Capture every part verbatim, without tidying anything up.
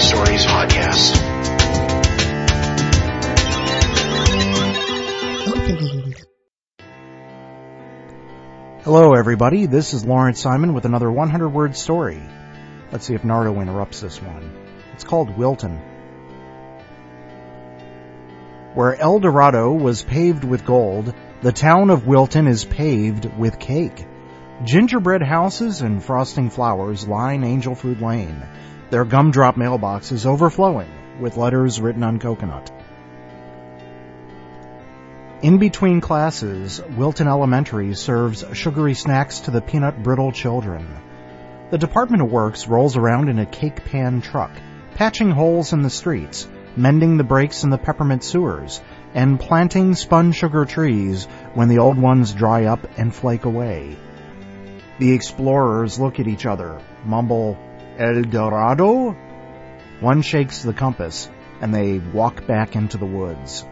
Stories podcast. Opening. Hello, everybody. This is Lawrence Simon with another one hundred word story. Let's see if Nardo interrupts this one. It's called Wilton. Where El Dorado was paved with gold, the town of Wilton is paved with cake. Gingerbread houses and frosting flowers line Angel Food Lane, their gumdrop mailboxes overflowing with letters written on coconut. In between classes, Wilton Elementary serves sugary snacks to the peanut brittle children. The Department of Works rolls around in a cake pan truck, patching holes in the streets, mending the breaks in the peppermint sewers, and planting spun sugar trees when the old ones dry up and flake away. The explorers look at each other, mumble, El Dorado? One shakes the compass, and they walk back into the woods.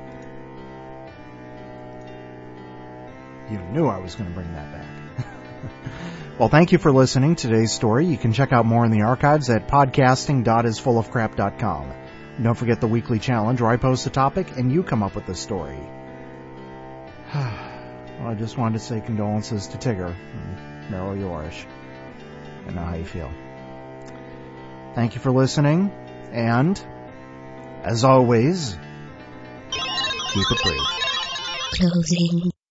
You knew I was going to bring that back. Well, thank you for listening to today's story. You can check out more in the archives at podcasting dot is full of crap dot com. Don't forget the weekly challenge where I post a topic and you come up with the story. Well, I just wanted to say condolences to Tigger and Meryl Yorish. I know how you feel. Thank you for listening, and, as always, keep it brief. Closing.